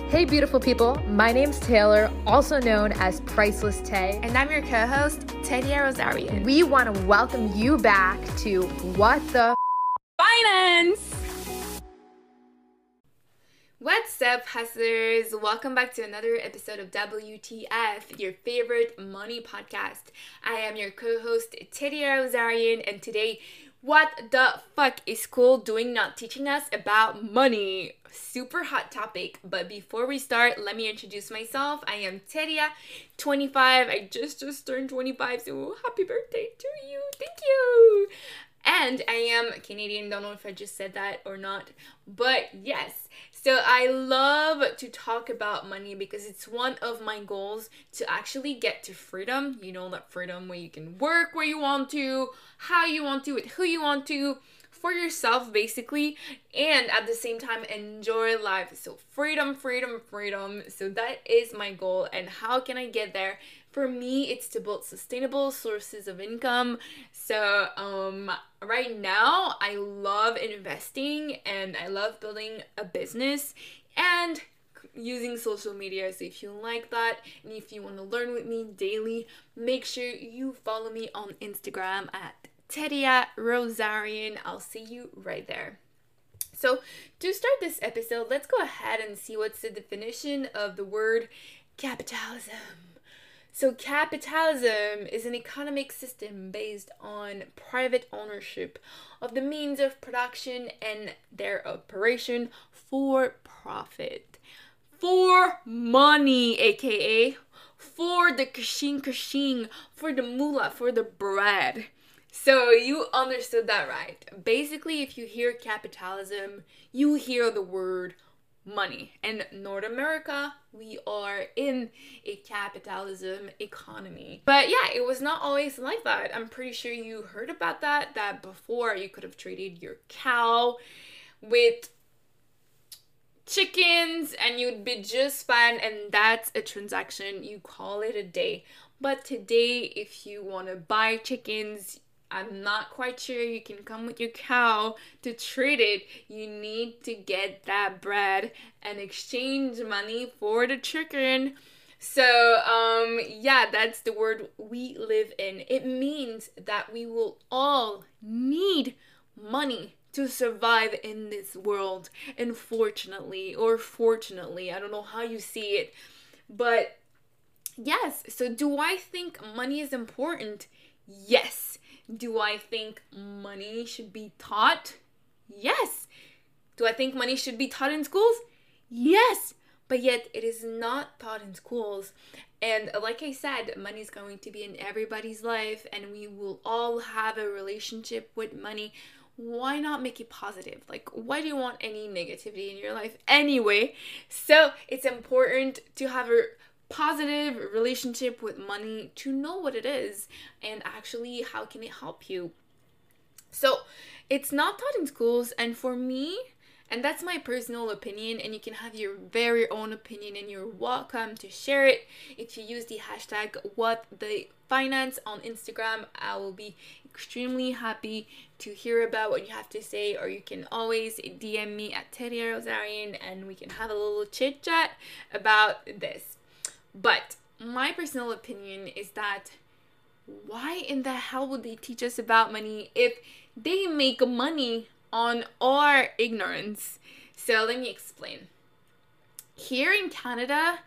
Hey beautiful people, my name's Taylor, also known as Priceless Tay. And I'm your co-host, Tedia Rosarian. We want to welcome you back to What the Finance! What's up, hustlers? Welcome back to another episode of WTF, your favorite money podcast. I am your co-host, Tedia Rosarian, and today, what the fuck is school doing not teaching us about money? Super hot topic, but before we start, let me introduce myself. I am Tedia, 25. I just turned 25, so happy birthday to you. Thank you. And I am Canadian. Don't know if I just said that or not, but yes. So I love to talk about money because it's one of my goals to actually get to freedom. You know, that freedom where you can work where you want to, how you want to, with who you want to, for yourself basically, and at the same time enjoy life. So freedom. So that is my goal. And how can I get there? For me, it's to build sustainable sources of income. So right now, I love investing and I love building a business and using social media. So if you like that and if you want to learn with me daily, make sure you follow me on Instagram at Tedia Rosarian. I'll see you right there. So to start this episode, let's go ahead and see what's the definition of the word capitalism. So capitalism is an economic system based on private ownership of the means of production and their operation for profit. For money, aka for the kashing, for the moolah, for the bread. So you understood that right. Basically, if you hear capitalism, you hear the word money. And North America, we are in a capitalism economy. But yeah, it was not always like that. I'm pretty sure you heard about that before you could have traded your cow with chickens and you'd be just fine, and that's a transaction. You call it a day. But today, if you want to buy chickens, I'm not quite sure you can come with your cow to trade it. You need to get that bread and exchange money for the chicken. So, yeah, that's the world we live in. It means that we will all need money to survive in this world. Unfortunately, or fortunately, I don't know how you see it. But yes, so do I think money is important? Yes. Do I think money should be taught? Yes. Do I think money should be taught in schools? Yes. But yet it is not taught in schools. And like I said, money is going to be in everybody's life and we will all have a relationship with money. Why not make it positive? Like, why do you want any negativity in your life anyway? So it's important to have a positive relationship with money, to know what it is and actually how can it help you. So it's not taught in schools, and for me, and that's my personal opinion, and you can have your very own opinion and you're welcome to share it if you use the hashtag WhatTheFinance on Instagram. I will be extremely happy to hear about what you have to say, or you can always DM me at Tedia Rosarian and we can have a little chit chat about this. But my personal opinion is that why in the hell would they teach us about money if they make money on our ignorance? So let me explain. Here in Canada,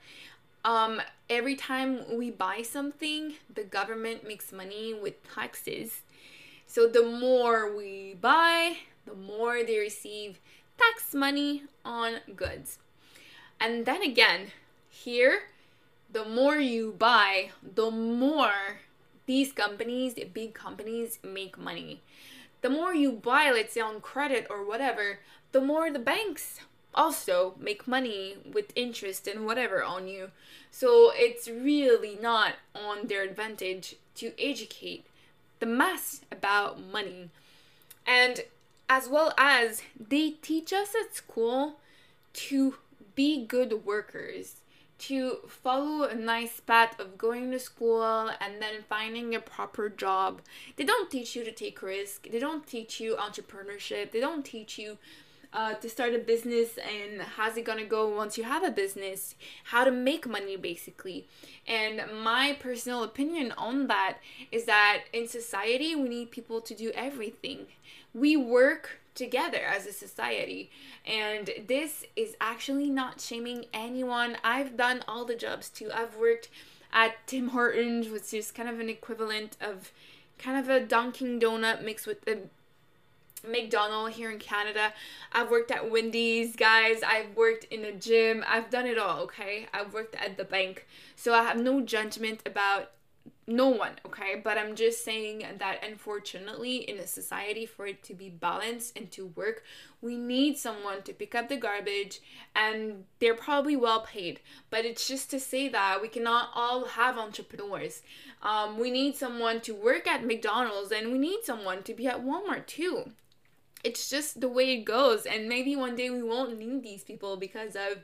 every time we buy something, the government makes money with taxes. So the more we buy, the more they receive tax money on goods. And then again, here, the more you buy, the more these companies, the big companies, make money. The more you buy, let's say on credit or whatever, the more the banks also make money with interest and whatever on you. So it's really not on their advantage to educate the mass about money. And as well as they teach us at school to be good workers, to follow a nice path of going to school and then finding a proper job. They don't teach you to take risks. They don't teach you entrepreneurship. They don't teach you to start a business, and how's it gonna go once you have a business, how to make money basically. And my personal opinion on that is that in society we need people to do everything. We work together as a society, and this is actually not shaming anyone. I've done all the jobs too. I've worked at Tim Hortons, which is kind of an equivalent of kind of a Dunkin' Donut mixed with the McDonald's here in Canada. I've worked at Wendy's, guys. I've worked in a gym. I've done it all, okay? I've worked at the bank. So I have no judgment about no one, okay? But I'm just saying that unfortunately in a society, for it to be balanced and to work, we need someone to pick up the garbage, and they're probably well paid. But it's just to say that we cannot all have entrepreneurs. We need someone to work at McDonald's, and we need someone to be at Walmart too. It's just the way it goes. And maybe one day we won't need these people because of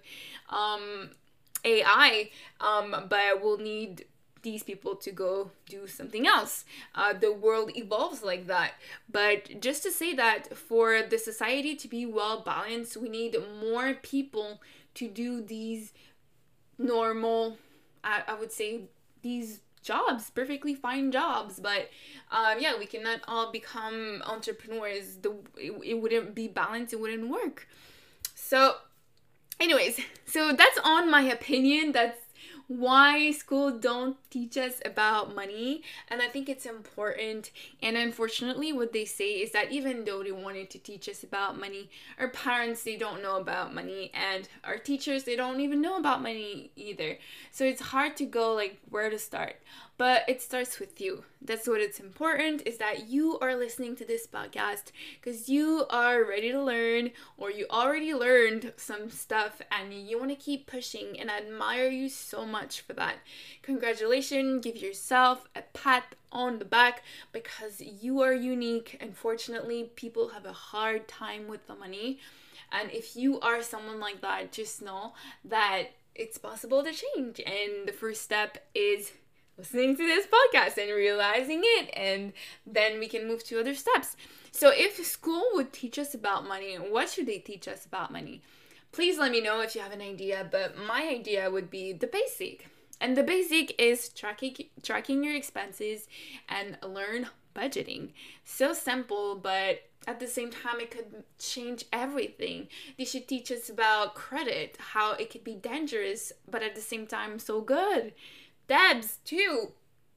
AI, but we'll need these people to go do something else. The world evolves like that. But just to say that for the society to be well balanced, we need more people to do these normal, I would say, these jobs, perfectly fine jobs. But yeah, we cannot all become entrepreneurs. It wouldn't be balanced, it wouldn't work. So anyways, so that's on my opinion. That's why school don't teach us about money, and I think it's important. And unfortunately what they say is that even though they wanted to teach us about money, our parents, they don't know about money, and our teachers, they don't even know about money either. So it's hard to go like where to start, but it starts with you. That's what it's important, is that you are listening to this podcast because you are ready to learn, or you already learned some stuff and you want to keep pushing, and I admire you so much for that. Congratulations, give yourself a pat on the back because you are unique. Unfortunately, people have a hard time with the money, and if you are someone like that, just know that it's possible to change, and the first step is listening to this podcast and realizing it, and then we can move to other steps. So if school would teach us about money, what should they teach us about money? Please let me know if you have an idea, but my idea would be the basic. And the basic is tracking your expenses and learn budgeting. So simple, but at the same time, it could change everything. They should teach us about credit, how it could be dangerous, but at the same time, so good. Debts too,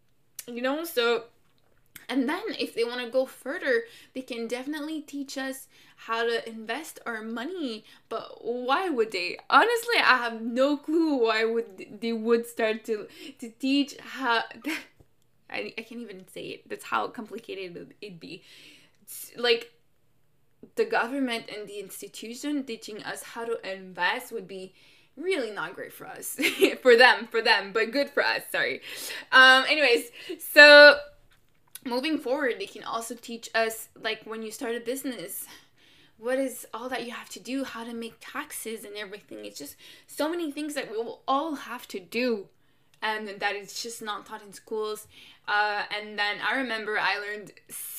so, and then if they want to go further, they can definitely teach us how to invest our money. But why would they? Honestly, I have no clue why they would start to teach how I can't even say it. That's how complicated it'd be. It's like the government and the institution teaching us how to invest would be really not great for us. for them, but good for us, sorry. Anyways, so moving forward, they can also teach us, like, when you start a business, what is all that you have to do, how to make taxes and everything. It's just so many things that we will all have to do, and that is just not taught in schools. And then I remember I learned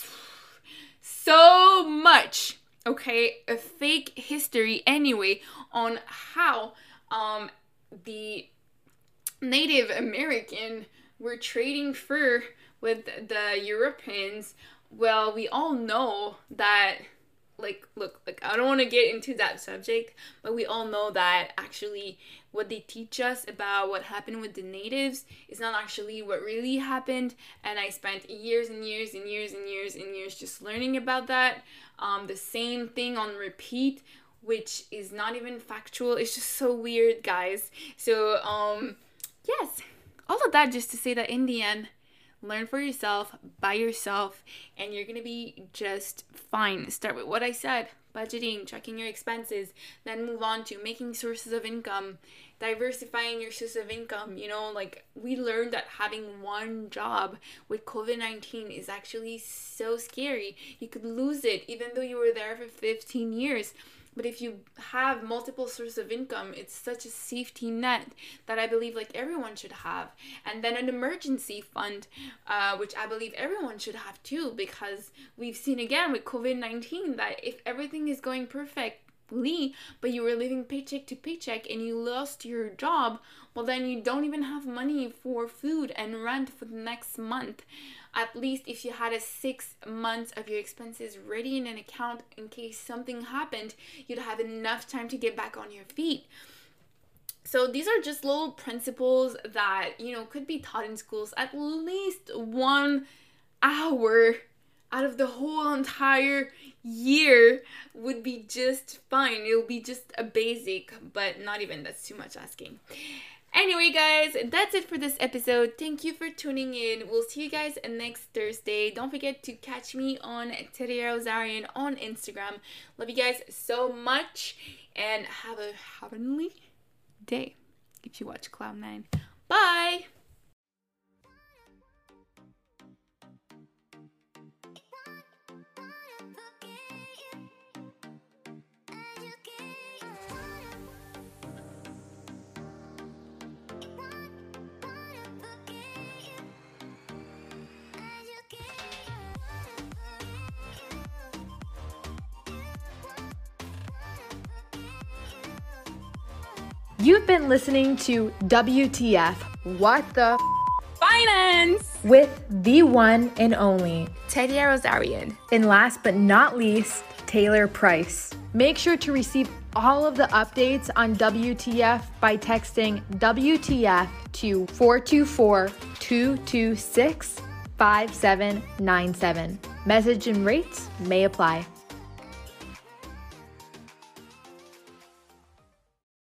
so much, okay, a fake history anyway, on how the Native American were trading fur with the Europeans. Well, we all know that, look, I don't want to get into that subject, but we all know that actually what they teach us about what happened with the natives is not actually what really happened. And I spent years and years and years and years and years just learning about that. The same thing on repeat, which is not even factual. It's just so weird, guys. So, yes, all of that just to say that in the end, learn for yourself, by yourself, and you're gonna be just fine. Start with what I said, budgeting, tracking your expenses, then move on to making sources of income, diversifying your source of income. We learned that having one job with COVID-19 is actually so scary. You could lose it even though you were there for 15 years. But if you have multiple sources of income, it's such a safety net that I believe everyone should have. And then an emergency fund, which I believe everyone should have too, because we've seen again with COVID-19 that if everything is going perfect, employee, but you were living paycheck to paycheck and you lost your job, well, then you don't even have money for food and rent for the next month. At least if you had 6 months of your expenses ready in an account in case something happened, you'd have enough time to get back on your feet. So these are just little principles that, could be taught in schools at least 1 hour out of the whole entire year would be just fine. It'll be just a basic, but not even, that's too much asking. Anyway, guys, that's it for this episode. Thank you for tuning in. We'll see you guys next Thursday. Don't forget to catch me on Teria Rosarian on Instagram. Love you guys so much and have a heavenly day if you watch Cloud9. Bye! You've been listening to WTF, What the Finance! With the one and only Teria Rosarian. And last but not least, Taylor Price. Make sure to receive all of the updates on WTF by texting WTF to 424-226-5797. Message and rates may apply.